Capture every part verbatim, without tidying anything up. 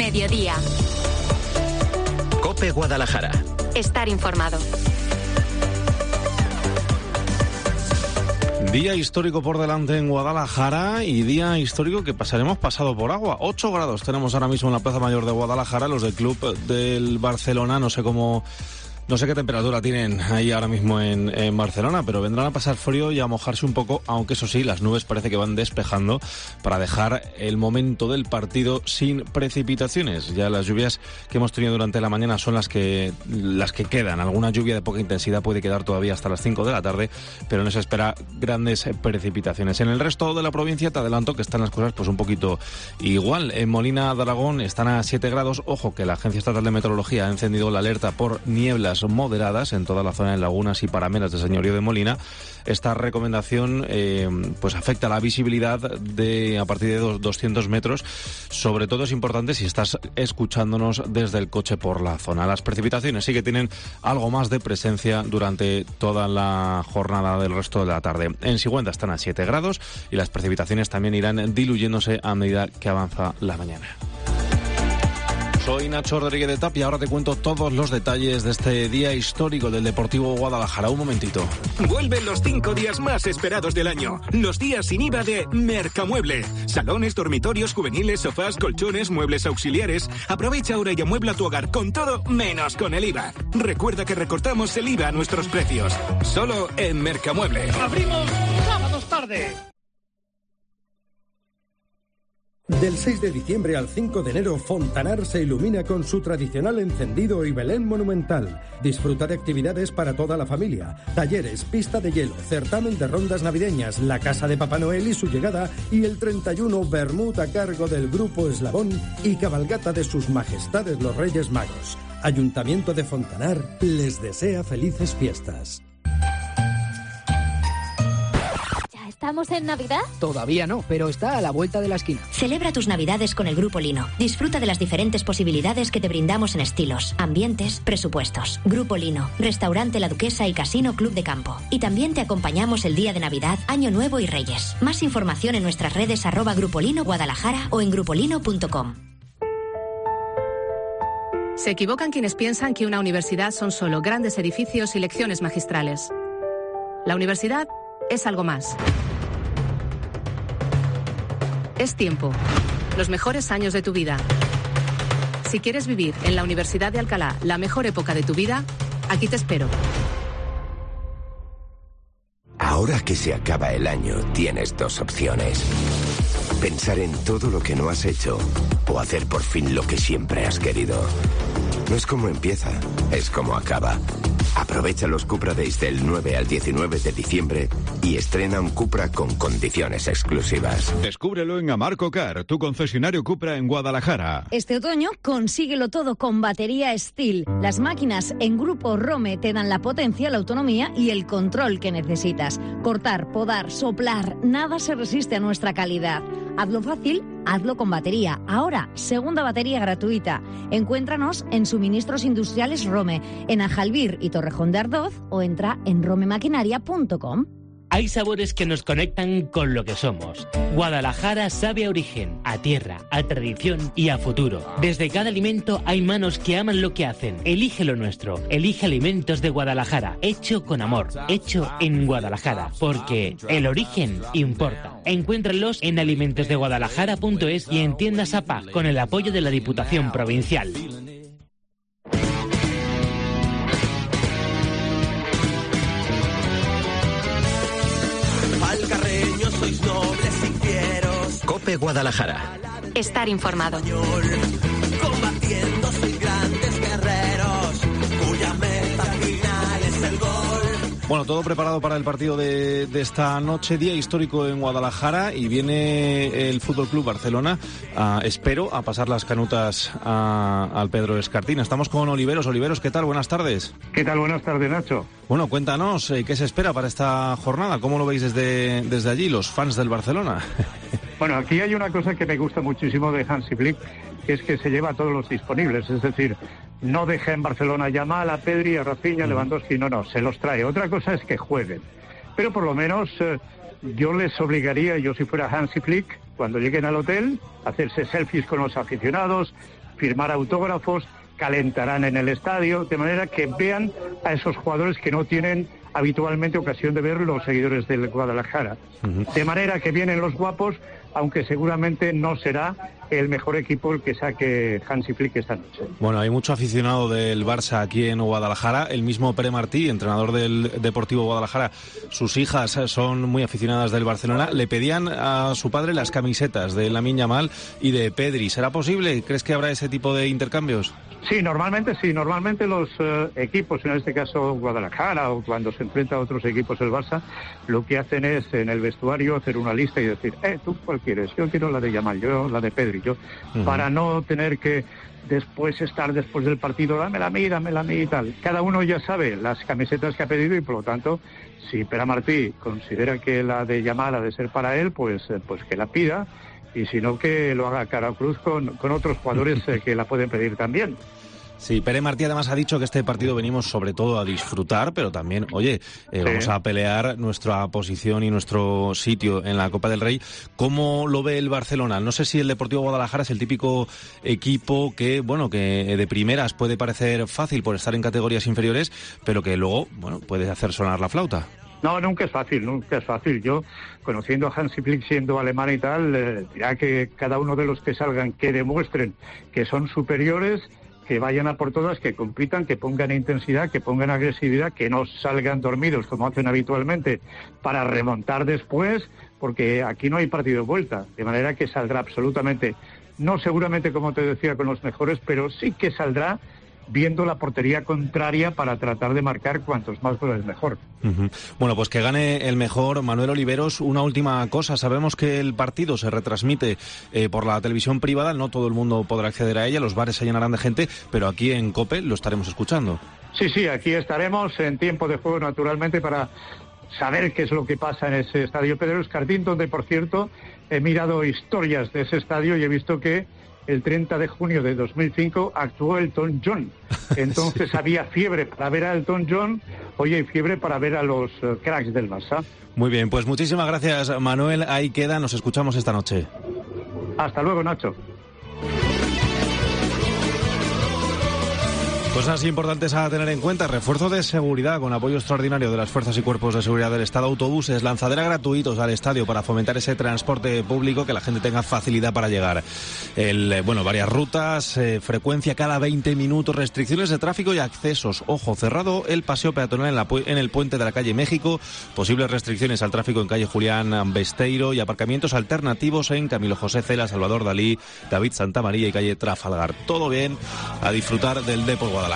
mediodía. COPE Guadalajara. Estar informado. Día histórico por delante en Guadalajara y día histórico que pasaremos pasado por agua. ocho grados tenemos ahora mismo en la Plaza Mayor de Guadalajara. Los del club del Barcelona, no sé cómo... No sé qué temperatura tienen ahí ahora mismo en, en Barcelona, pero vendrán a pasar frío y a mojarse un poco, aunque eso sí, las nubes parece que van despejando para dejar el momento del partido sin precipitaciones. Ya las lluvias que hemos tenido durante la mañana son las que las que quedan. Alguna lluvia de poca intensidad puede quedar todavía hasta las cinco de la tarde, pero no se espera grandes precipitaciones. En el resto de la provincia te adelanto que están las cosas pues un poquito igual. En Molina de Aragón están a siete grados. Ojo que la Agencia Estatal de Meteorología ha encendido la alerta por nieblas moderadas en toda la zona de lagunas y parameras de Señorío de Molina. Esta recomendación eh, pues afecta la visibilidad de a partir de dos, doscientos metros. Sobre todo es importante si estás escuchándonos desde el coche por la zona. Las precipitaciones sí que tienen algo más de presencia durante toda la jornada del resto de la tarde. En Sigüenza están a siete grados y las precipitaciones también irán diluyéndose a medida que avanza la mañana. Soy Nacho Rodríguez de Tapia, ahora te cuento todos los detalles de este día histórico del Deportivo Guadalajara. Un momentito. Vuelven los cinco días más esperados del año. Los días sin I V A de Mercamueble. Salones, dormitorios, juveniles, sofás, colchones, muebles auxiliares. Aprovecha ahora y amuebla tu hogar con todo menos con el I V A. Recuerda que recortamos el I V A a nuestros precios. Solo en Mercamueble. ¡Abrimos sábados tarde! Del seis de diciembre al cinco de enero, Fontanar se ilumina con su tradicional encendido y Belén monumental. Disfruta de actividades para toda la familia. Talleres, pista de hielo, certamen de rondas navideñas, la casa de Papá Noel y su llegada, y el treinta y uno Vermut a cargo del Grupo Eslabón y cabalgata de sus majestades los Reyes Magos. Ayuntamiento de Fontanar les desea felices fiestas. ¿Estamos en Navidad? Todavía no, pero está a la vuelta de la esquina. Celebra tus Navidades con el Grupo Lino. Disfruta de las diferentes posibilidades que te brindamos en estilos, ambientes, presupuestos. Grupo Lino, Restaurante La Duquesa y Casino Club de Campo. Y también te acompañamos el día de Navidad, Año Nuevo y Reyes. Más información en nuestras redes arroba Grupo Lino Guadalajara o en grupolino punto com. Se equivocan quienes piensan que una universidad son solo grandes edificios y lecciones magistrales. La universidad es algo más. Es tiempo. Los mejores años de tu vida. Si quieres vivir en la Universidad de Alcalá la mejor época de tu vida, aquí te espero. Ahora que se acaba el año, tienes dos opciones. Pensar en todo lo que no has hecho o hacer por fin lo que siempre has querido. No es como empieza, es como acaba. Aprovecha los Cupra Days del nueve al diecinueve de diciembre y estrena un Cupra con condiciones exclusivas. Descúbrelo en Amarco Car, tu concesionario Cupra en Guadalajara. Este otoño consíguelo todo con batería Steel. Las máquinas en Grupo Rome te dan la potencia, la autonomía y el control que necesitas. Cortar, podar, soplar, nada se resiste a nuestra calidad. Hazlo fácil, hazlo con batería. Ahora, segunda batería gratuita. Encuéntranos en Suministros Industriales Rome, en Ajalbir y Torrejón de Ardoz, o entra en romemaquinaria punto com. Hay sabores que nos conectan con lo que somos. Guadalajara sabe a origen, a tierra, a tradición y a futuro. Desde cada alimento hay manos que aman lo que hacen. Elige lo nuestro. Elige Alimentos de Guadalajara. Hecho con amor. Hecho en Guadalajara. Porque el origen importa. Encuéntralos en alimentos de guadalajara punto es y en tiendas A P A con el apoyo de la Diputación Provincial. Valcarreños sois nobles y fieros. COPE Guadalajara. Estar informado. Combatiendo sois grandes guerreros, cuya meta final es el gol. Bueno, todo preparado para el partido de, de esta noche, día histórico en Guadalajara, y viene el Fútbol Club Barcelona, uh, espero, a pasar las canutas a, al Pedro Escartín. Estamos con Oliveros. Oliveros, ¿qué tal? Buenas tardes. ¿Qué tal? Buenas tardes, Nacho. Bueno, cuéntanos, eh, ¿qué se espera para esta jornada? ¿Cómo lo veis desde, desde allí, los fans del Barcelona? Bueno, aquí hay una cosa que me gusta muchísimo de Hansi Flick, que es que se lleva a todos los disponibles, es decir, no deja en Barcelona Yamal, a Pedri, a Rafinha, Lewandowski, no, no, se los trae. Otra cosa es que jueguen, pero por lo menos eh, yo les obligaría, yo si fuera Hansi Flick, cuando lleguen al hotel, a hacerse selfies con los aficionados, firmar autógrafos, calentarán en el estadio, de manera que vean a esos jugadores que no tienen habitualmente ocasión de ver los seguidores del Guadalajara. Uh-huh. De manera que vienen los guapos, aunque seguramente no será el mejor equipo el que saque Hansi Flick esta noche. Bueno, hay mucho aficionado del Barça aquí en Guadalajara. El mismo Pere Martí, entrenador del Deportivo Guadalajara, sus hijas son muy aficionadas del Barcelona. Le pedían a su padre las camisetas de Lamine Yamal y de Pedri. ¿Será posible? ¿Crees que habrá ese tipo de intercambios? Sí, normalmente sí. Normalmente los uh, equipos, en este caso Guadalajara, o cuando se enfrenta a otros equipos el Barça, lo que hacen es en el vestuario hacer una lista y decir, eh, ¿tú cuál quieres? Yo quiero la de Yamal, yo la de Pedri, yo, uh-huh. para no tener que después estar después del partido, dámela a mí, dámela a mí y tal. Cada uno ya sabe las camisetas que ha pedido y por lo tanto, si Pere Martí considera que la de Yamal ha de ser para él, pues, pues que la pida, y si no, que lo haga cara a cruz con, con otros jugadores eh, que la pueden pedir también. Sí, Pere Martí además ha dicho que este partido venimos sobre todo a disfrutar, pero también, oye, eh, sí. vamos a pelear nuestra posición y nuestro sitio en la Copa del Rey. ¿Cómo lo ve el Barcelona? No sé si el Deportivo Guadalajara es el típico equipo que, bueno, que de primeras puede parecer fácil por estar en categorías inferiores, pero que luego, bueno, puede hacer sonar la flauta. No, nunca es fácil, nunca es fácil. Yo, conociendo a Hansi Flick siendo alemán y tal, eh, dirá que cada uno de los que salgan, que demuestren que son superiores, que vayan a por todas, que compitan, que pongan intensidad, que pongan agresividad, que no salgan dormidos como hacen habitualmente para remontar después, porque aquí no hay partido de vuelta, de manera que saldrá absolutamente, no seguramente como te decía con los mejores, pero sí que saldrá viendo la portería contraria para tratar de marcar cuantos más goles mejor. Uh-huh. Bueno, pues que gane el mejor. Manuel Oliveros, una última cosa. Sabemos que el partido se retransmite eh, por la televisión privada, no todo el mundo podrá acceder a ella, los bares se llenarán de gente, pero aquí en COPE lo estaremos escuchando. Sí, sí, aquí estaremos en tiempo de juego, naturalmente, para saber qué es lo que pasa en ese estadio Pedro Escartín, donde, por cierto, he mirado historias de ese estadio y he visto que el treinta de junio de dos mil cinco actuó Elton John. Entonces sí. había fiebre para ver a Elton John, hoy hay fiebre para ver a los uh, cracks del Barça. Muy bien, pues muchísimas gracias, Manuel. Ahí queda, nos escuchamos esta noche. Hasta luego, Nacho. Cosas importantes a tener en cuenta: refuerzo de seguridad con apoyo extraordinario de las fuerzas y cuerpos de seguridad del Estado, autobuses, lanzadera gratuitos al estadio para fomentar ese transporte público, que la gente tenga facilidad para llegar. El, bueno, varias rutas, eh, frecuencia cada veinte minutos, restricciones de tráfico y accesos. Ojo, cerrado el paseo peatonal en, la, en el puente de la calle México, posibles restricciones al tráfico en calle Julián Besteiro y aparcamientos alternativos en Camilo José Cela, Salvador Dalí, David Santamaría y calle Trafalgar. Todo bien, a disfrutar del Depor Guadalajara.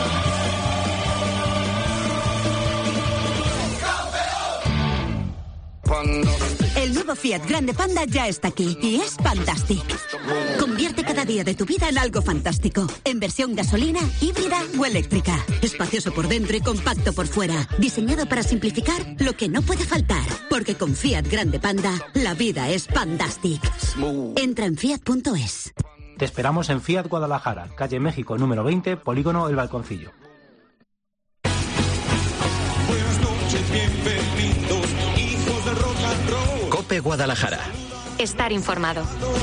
El nuevo Fiat Grande Panda ya está aquí y es fantástico. Convierte cada día de tu vida en algo fantástico. En versión gasolina, híbrida o eléctrica. Espacioso por dentro y compacto por fuera. Diseñado para simplificar lo que no puede faltar. Porque con Fiat Grande Panda, la vida es fantastic. Entra en fiat punto es. Te esperamos en Fiat Guadalajara, calle México número veinte, polígono El Balconcillo. Buenas noches, bienvenidos, hijos del rock and roll. COPE Guadalajara. Estar informado.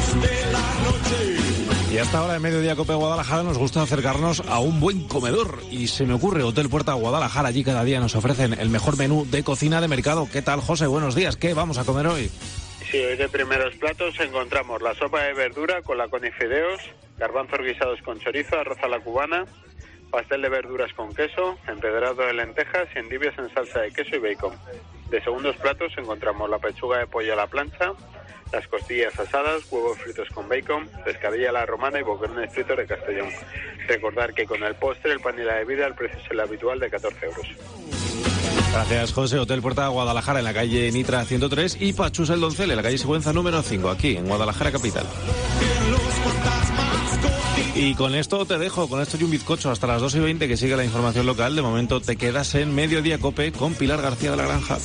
Y hasta ahora en Mediodía COPE Guadalajara nos gusta acercarnos a un buen comedor. Y se me ocurre Hotel Puerta Guadalajara. Allí cada día nos ofrecen el mejor menú de cocina de mercado. ¿Qué tal, José? Buenos días. ¿Qué vamos a comer hoy? Sí, hoy de primeros platos encontramos la sopa de verdura con lacón y fideos, garbanzos guisados con chorizo, arroz a la cubana, pastel de verduras con queso, empedrado de lentejas y endivias en salsa de queso y bacon. De segundos platos encontramos la pechuga de pollo a la plancha, las costillas asadas, huevos fritos con bacon, pescadilla a la romana y boquerones fritos de Castellón. Recordar que con el postre, el pan y la bebida el precio es el habitual de catorce euros. Gracias, José. Hotel Puerta Guadalajara en la calle Nitra ciento tres y Pachus el Doncel en la calle Sigüenza número cinco, aquí en Guadalajara capital. Y con esto te dejo, con esto y un bizcocho hasta las dos y veinte, que sigue la información local. De momento te quedas en Mediodía COPE con Pilar García de la Granja.